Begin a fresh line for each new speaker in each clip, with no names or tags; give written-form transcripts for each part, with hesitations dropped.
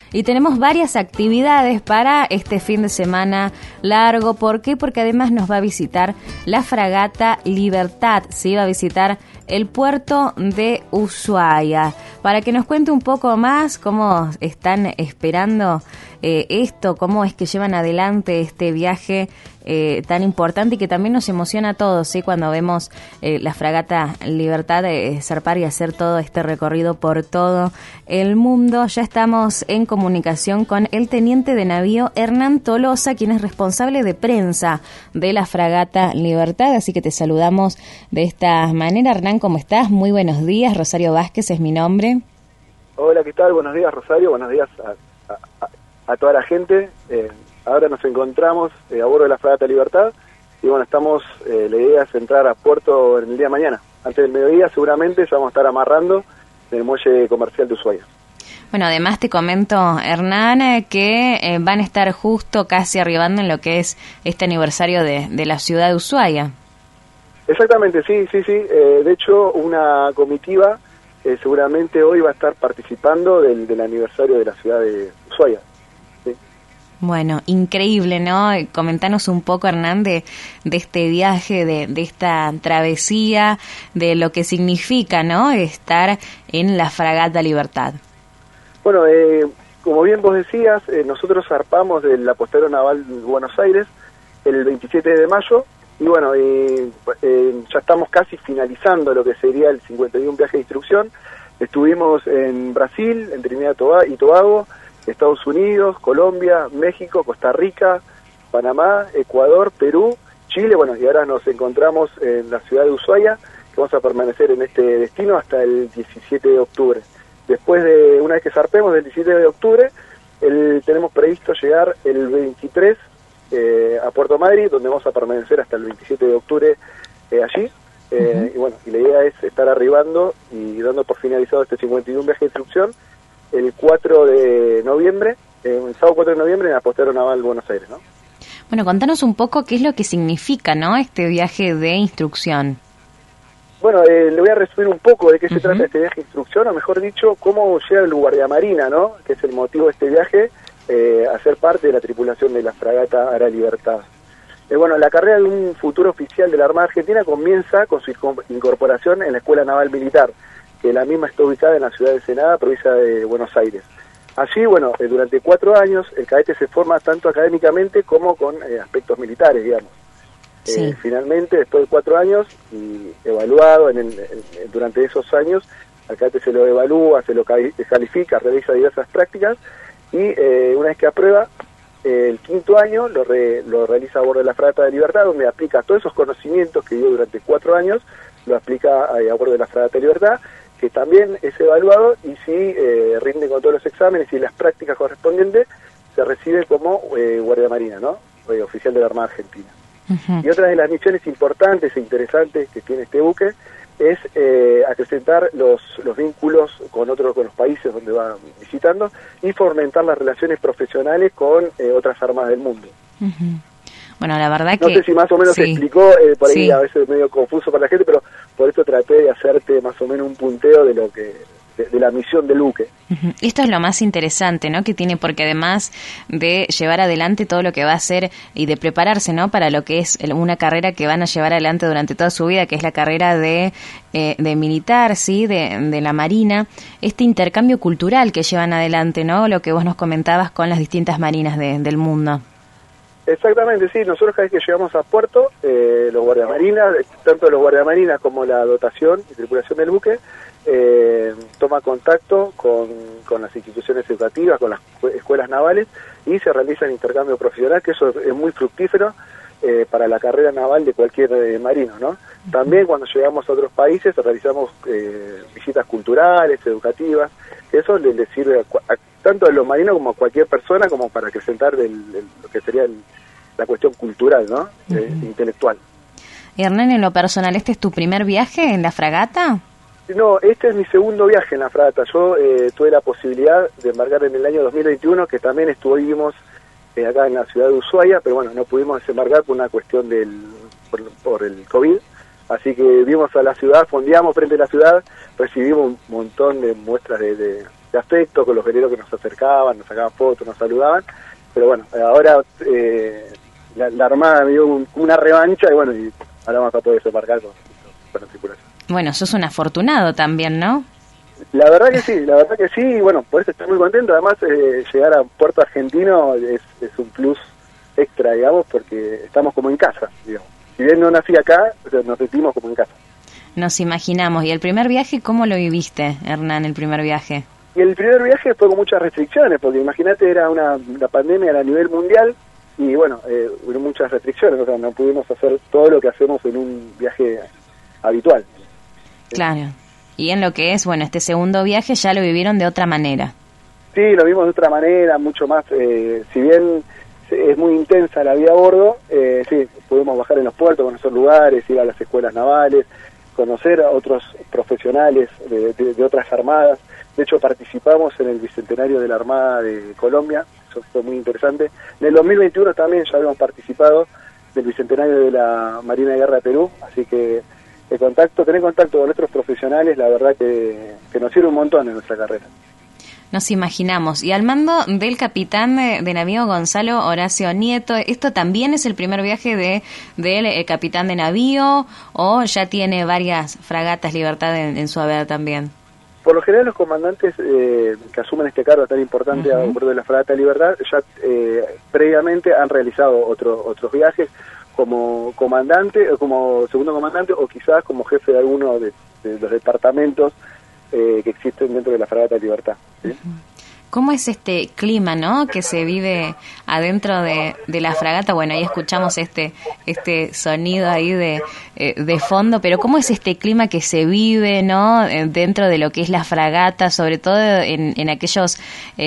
y tenemos varias actividades para este fin de semana largo. ¿Por qué? Porque además nos va a visitar la fragata Libertad, ¿sí? Va a visitar el puerto de Ushuaia. Para que nos cuente un poco más cómo están esperando esto, cómo es que llevan adelante este viaje tan importante y que también nos emociona a todos, ¿sí? Cuando vemos la fragata Libertad zarpar y hacer todo este recorrido por todo el mundo. Ya estamos en comunicación con el teniente de navío Hernán Tolosa, quien es responsable de prensa de la fragata Libertad, así que te saludamos de esta manera. Hernán, ¿cómo estás? Muy buenos días. Rosario Vázquez es mi nombre.
Hola, ¿qué tal? Buenos días, Rosario. Buenos días a toda la gente. Ahora nos encontramos a bordo de la fragata Libertad y bueno, la idea es entrar a puerto en el día de mañana. Antes del mediodía seguramente ya vamos a estar amarrando en el muelle comercial de Ushuaia.
Bueno, además te comento, Hernán, que van a estar justo casi arribando en lo que es este aniversario de la ciudad de Ushuaia.
Exactamente, sí. De hecho, una comitiva seguramente hoy va a estar participando del aniversario de la ciudad de Ushuaia. ¿Sí?
Bueno, increíble, ¿no? Comentanos un poco, Hernán, de este viaje, de esta travesía, de lo que significa, ¿no?, estar en la fragata Libertad.
Bueno, como bien vos decías, nosotros zarpamos del apostadero naval de Buenos Aires el 27 de mayo y bueno, ya estamos casi finalizando lo que sería el 51 viaje de instrucción. Estuvimos en Brasil, en Trinidad y Tobago, Estados Unidos, Colombia, México, Costa Rica, Panamá, Ecuador, Perú, Chile, bueno, y ahora nos encontramos en la ciudad de Ushuaia, que vamos a permanecer en este destino hasta el 17 de octubre. Después de, una vez que zarpemos del 17 de octubre, tenemos previsto llegar el 23 a Puerto Madrid, donde vamos a permanecer hasta el 27 de octubre allí. Y bueno, y la idea es estar arribando y dando por finalizado este 51 viaje de instrucción el 4 de noviembre, el sábado 4 de noviembre en el apostadero naval Buenos Aires, ¿no?
Bueno, contanos un poco qué es lo que significa, ¿no?, este viaje de instrucción.
Bueno, le voy a resumir un poco de qué se trata este viaje de instrucción, o mejor dicho, cómo llega el guardiamarina, ¿no?, que es el motivo de este viaje, a ser parte de la tripulación de la fragata Ara Libertad. Bueno, la carrera de un futuro oficial de la Armada Argentina comienza con su incorporación en la Escuela Naval Militar, que la misma está ubicada en la ciudad de Ensenada, provincia de Buenos Aires. Allí, bueno, durante 4 años el cadete se forma tanto académicamente como con aspectos militares, digamos.
Sí.
Finalmente, después de 4 años, y evaluado durante esos años, al cadete se lo evalúa, se lo califica, realiza diversas prácticas, y una vez que aprueba, el 5.º año lo realiza a bordo de la fragata de Libertad, donde aplica todos esos conocimientos que dio durante 4 años, lo aplica a bordo de la fragata de Libertad, que también es evaluado, y si rinde con todos los exámenes y las prácticas correspondientes, se recibe como guardia marina, ¿no?, oficial de la Armada Argentina. Y otra de las misiones importantes e interesantes que tiene este buque es acrecentar los vínculos con los países donde va visitando y fomentar las relaciones profesionales con otras armadas del mundo.
Bueno, la verdad
no
que...
sé si más o menos se explicó, por ahí a veces medio confuso para la gente, pero por eso traté de hacerte más o menos un punteo de lo que de la misión del buque.
Esto es lo más interesante, ¿no?, que tiene, porque además de llevar adelante todo lo que va a hacer y de prepararse, ¿no?, para lo que es una carrera que van a llevar adelante durante toda su vida, que es la carrera de militar, ¿sí?, de la Marina, este intercambio cultural que llevan adelante, ¿no?, lo que vos nos comentabas con las distintas marinas del mundo.
Exactamente, sí. Nosotros cada vez que llegamos a puerto, los guardiamarinas, tanto los guardiamarinas como la dotación y tripulación del buque, toma contacto con las instituciones educativas, con las escuelas navales, y se realiza el intercambio profesional, que eso es muy fructífero para la carrera naval de cualquier marino, ¿no? También cuando llegamos a otros países realizamos visitas culturales, educativas, que eso le sirve tanto a los marinos como a cualquier persona, como para acrecentar lo que sería la cuestión cultural, ¿no? Intelectual.
Hernán, en lo personal, ¿este es tu primer viaje en la fragata?
No, este es mi segundo viaje en la fragata. Yo tuve la posibilidad de embarcar en el año 2021, que también estuvimos acá en la ciudad de Ushuaia, pero bueno, no pudimos desembarcar por una cuestión por el COVID. Así que vimos a la ciudad, fondeamos frente a la ciudad, recibimos un montón de muestras de afecto con los veleros que nos acercaban, nos sacaban fotos, nos saludaban, pero bueno, ahora la Armada me dio una revancha y bueno, y ahora vamos a poder desembarcar con la tripulación.
Bueno, sos un afortunado también, ¿no?
La verdad que sí, y bueno, por eso estoy muy contento. Además, llegar a Puerto Argentino es un plus extra, digamos, porque estamos como en casa, digamos. Si bien no nací acá, nos sentimos como en casa.
Nos imaginamos. ¿Y el primer viaje cómo lo viviste, Hernán, el primer viaje?
Y el primer viaje fue con muchas restricciones, porque imagínate, era la pandemia era a nivel mundial, y bueno, hubo muchas restricciones, o sea, no pudimos hacer todo lo que hacemos en un viaje habitual.
Claro. Y en lo que es, bueno, este segundo viaje ya lo vivieron de otra manera.
Sí, lo vimos de otra manera, mucho más, si bien es muy intensa la vida a bordo, sí, pudimos bajar en los puertos, conocer lugares, ir a las escuelas navales, conocer a otros profesionales de otras armadas. De hecho, participamos en el Bicentenario de la Armada de Colombia, eso fue muy interesante. En el 2021 también ya habíamos participado del Bicentenario de la Marina de Guerra de Perú, así que tener contacto con otros profesionales, la verdad que nos sirve un montón en nuestra carrera.
Nos imaginamos. Y al mando del capitán de navío Gonzalo Horacio Nieto, ¿esto también es el primer viaje del capitán de navío o ya tiene varias fragatas Libertad en su haber también?
Por lo general los comandantes que asumen este cargo tan importante a bordo de la Fragata Libertad ya previamente han realizado otros viajes como comandante, como segundo comandante o quizás como jefe de alguno de los departamentos que existen dentro de la Fragata Libertad, ¿sí?
¿Cómo es este clima, no, que se vive adentro de la fragata? Bueno, ahí escuchamos este sonido ahí de fondo, pero ¿cómo es este clima que se vive, no, dentro de lo que es la fragata, sobre todo en aquellos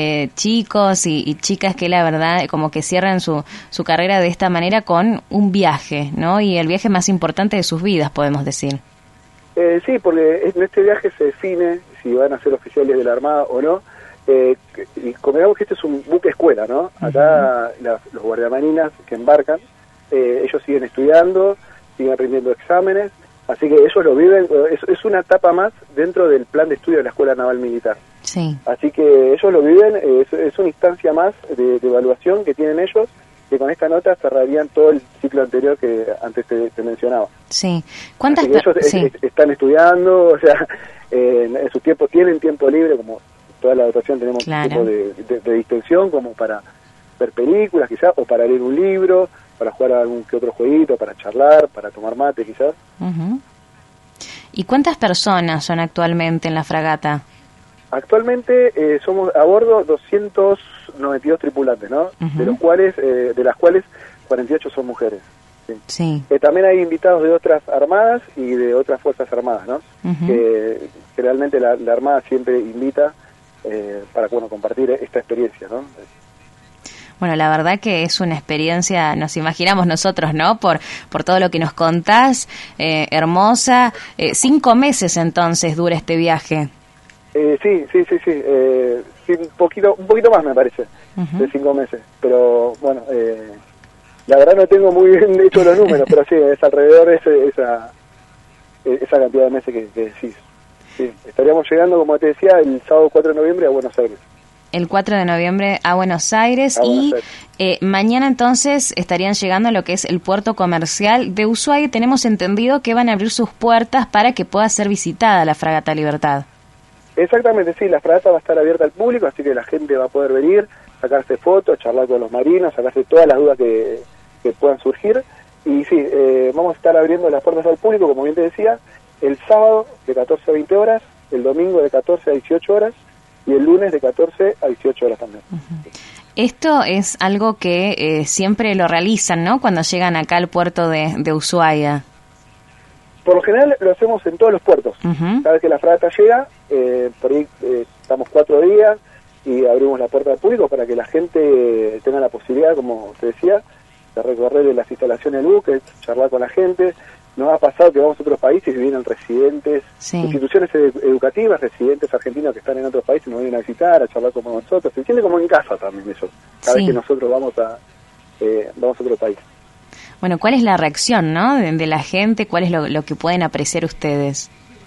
chicos y chicas que la verdad como que cierran su carrera de esta manera con un viaje, no, y el viaje más importante de sus vidas, podemos decir?
Sí, porque en este viaje se define si van a ser oficiales de la Armada o no. Y convengamos que este es un buque escuela, ¿no? Acá los guardiamarinas que embarcan, ellos siguen estudiando, siguen rindiendo exámenes, así que ellos lo viven, es una etapa más dentro del plan de estudio de la Escuela Naval Militar.
Sí.
Así que ellos lo viven, es una instancia más de evaluación que tienen ellos, que con esta nota cerrarían todo el ciclo anterior que antes te mencionaba.
Sí. ¿Cuántas
ellos están estudiando, o sea, en su tiempo tienen tiempo libre, como toda la dotación tenemos tiempo de distensión, como para ver películas quizás, o para leer un libro, para jugar a algún que otro jueguito, para charlar, para tomar mate quizás.
¿Y cuántas personas son actualmente en la fragata?
Actualmente somos a bordo 292 tripulantes, ¿no? De las cuales 48 son mujeres. Sí. También hay invitados de otras armadas y de otras fuerzas armadas, ¿no? Que realmente la Armada siempre invita para compartir esta experiencia, ¿no?
Bueno, la verdad que es una experiencia, nos imaginamos nosotros, ¿no? Por todo lo que nos contás, hermosa. 5 meses entonces dura este viaje.
Sí, un poquito más me parece, de 5 meses. Pero bueno, la verdad no tengo muy bien hecho los números, pero sí, es alrededor esa cantidad de meses que decís. Sí, estaríamos llegando, como te decía, el sábado 4 de noviembre a Buenos Aires.
El 4 de noviembre a Buenos Aires mañana entonces estarían llegando a lo que es el puerto comercial de Ushuaia. Tenemos entendido que van a abrir sus puertas para que pueda ser visitada la Fragata Libertad.
Exactamente, sí, la fragata va a estar abierta al público, así que la gente va a poder venir, sacarse fotos, charlar con los marinos, sacarse todas las dudas que puedan surgir. Y sí, vamos a estar abriendo las puertas al público, como bien te decía, el sábado de 14 a 20 horas, el domingo de 14 a 18 horas y el lunes de 14 a 18 horas también.
Esto es algo que siempre lo realizan, ¿no? Cuando llegan acá al puerto de Ushuaia.
Por lo general lo hacemos en todos los puertos. Cada vez que la fragata llega, por ahí estamos 4 días y abrimos la puerta al público para que la gente tenga la posibilidad, como te decía, de recorrer las instalaciones del buque, charlar con la gente. Nos ha pasado que vamos a otros países y vienen residentes, instituciones educativas, residentes argentinos que están en otros países, nos vienen a visitar, a charlar como nosotros. Se siente como en casa también eso, cada vez que nosotros vamos a otro país. Bueno,
¿cuál es la reacción, no, de la gente? ¿Cuál es lo que pueden apreciar ustedes?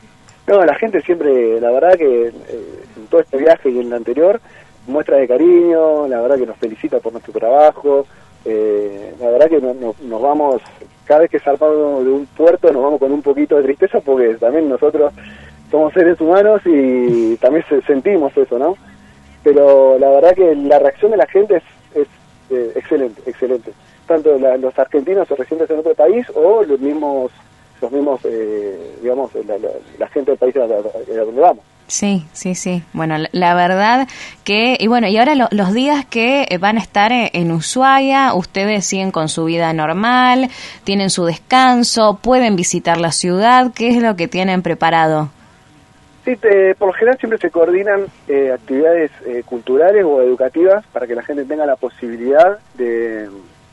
No, la gente siempre, la verdad que en todo este viaje y en el anterior, muestra de cariño, la verdad que nos felicita por nuestro trabajo, la verdad que nos vamos, cada vez que zarpamos de un puerto nos vamos con un poquito de tristeza porque también nosotros somos seres humanos y también sentimos eso, ¿no? Pero la verdad que la reacción de la gente es excelente, excelente. Tanto los argentinos o residentes en otro país o los mismos digamos, la gente del país a donde vamos.
Sí. Bueno, la verdad que, y bueno, y ahora los días que van a estar en Ushuaia, ustedes siguen con su vida normal, tienen su descanso, pueden visitar la ciudad, ¿qué es lo que tienen preparado?
Sí, por lo general siempre se coordinan actividades culturales o educativas para que la gente tenga la posibilidad de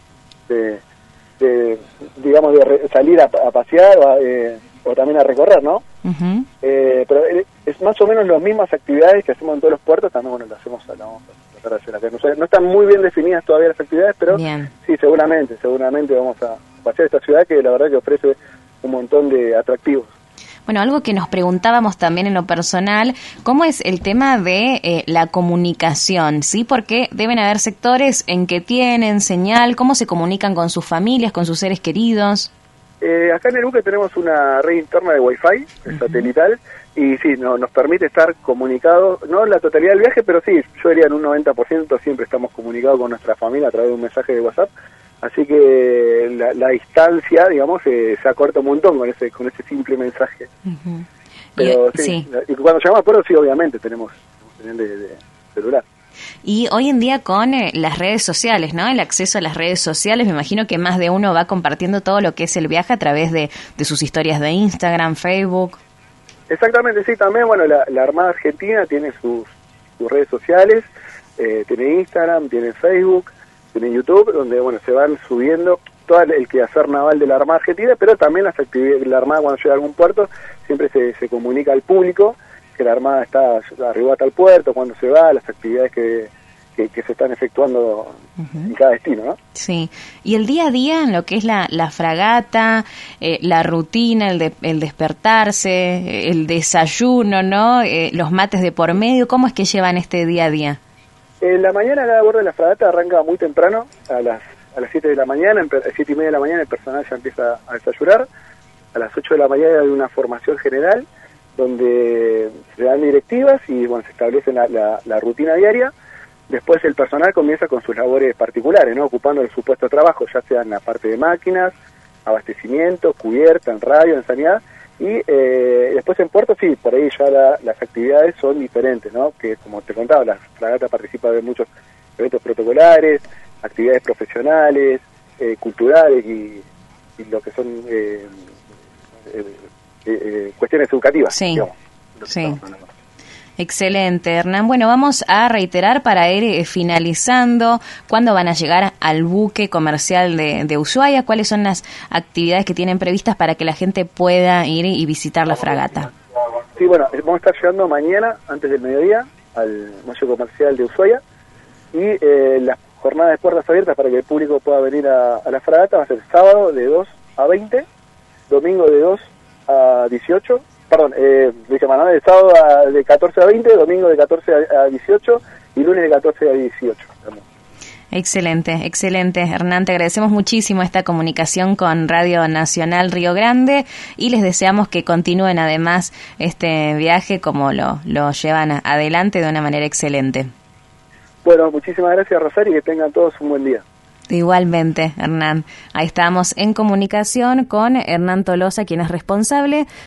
digamos, de salir a pasear o también a recorrer, ¿no? Uh-huh. Pero es más o menos las mismas actividades que hacemos en todos los puertos, también, bueno, las vamos a tratar de hacer acá. No están muy bien definidas todavía las actividades, pero bien. Sí, seguramente vamos a pasear esta ciudad que la verdad que ofrece un montón de atractivos.
Bueno, algo que nos preguntábamos también en lo personal, ¿cómo es el tema de la comunicación? ¿Sí? Porque deben haber sectores en que tienen señal, ¿cómo se comunican con sus familias, con sus seres queridos?
Acá en el buque tenemos una red interna de Wi-Fi, uh-huh, satelital, y sí, nos permite estar comunicados, no en la totalidad del viaje, pero sí, yo diría en un 90% siempre estamos comunicados con nuestra familia a través de un mensaje de WhatsApp. Así que la distancia, digamos, se acorta un montón con ese simple mensaje. Uh-huh. Pero sí, y cuando llegamos a puerto, sí, obviamente tenemos señal de celular.
Y hoy en día con las redes sociales, ¿no? El acceso a las redes sociales, me imagino que más de uno va compartiendo todo lo que es el viaje a través de sus historias de Instagram, Facebook.
Exactamente, sí, también, bueno, la Armada Argentina tiene sus redes sociales, tiene Instagram, tiene Facebook, tiene YouTube, donde bueno se van subiendo todo el quehacer naval de la Armada Argentina, pero también las actividades de la Armada cuando llega a algún puerto siempre se comunica al público que la Armada está arriba a tal puerto, cuando se va, las actividades que se están efectuando uh-huh, en cada destino, ¿no?
Sí, y el día a día en lo que es la fragata, la rutina, el despertarse, el desayuno, ¿no? Los mates de por medio, ¿cómo es que llevan este día a día?
La mañana a bordo de la fragata arranca muy temprano, a las 7 de la mañana, a las 7 y media de la mañana el personal ya empieza a desayunar. A las 8 de la mañana hay una formación general donde se dan directivas y bueno se establece la rutina diaria. Después el personal comienza con sus labores particulares, ¿no? Ocupando su puesto de trabajo, ya sea en la parte de máquinas, abastecimiento, cubierta, en radio, en sanidad. Y después en puerto, sí, por ahí ya las actividades son diferentes, ¿no? Que como te contaba, la fragata participa de muchos eventos protocolares, actividades profesionales, culturales y lo que son cuestiones educativas.
Sí,
digamos,
sí. Excelente, Hernán. Bueno, vamos a reiterar para ir finalizando cuándo van a llegar al buque comercial de Ushuaia, cuáles son las actividades que tienen previstas para que la gente pueda ir y visitar la fragata.
Sí, bueno, vamos a estar llegando mañana, antes del mediodía, al muelle comercial de Ushuaia y las jornadas de puertas abiertas para que el público pueda venir a la fragata va a ser sábado de 2 a 20, domingo de 2 a 18, perdón, de sábado de 14 a 20, domingo de 14 a 18 y lunes de 14 a 18.
Excelente, excelente. Hernán, te agradecemos muchísimo esta comunicación con Radio Nacional Río Grande y les deseamos que continúen además este viaje como lo llevan adelante de una manera excelente.
Bueno, muchísimas gracias, Rosario, y que tengan todos un buen día.
Igualmente, Hernán. Ahí estamos en comunicación con Hernán Tolosa, quien es responsable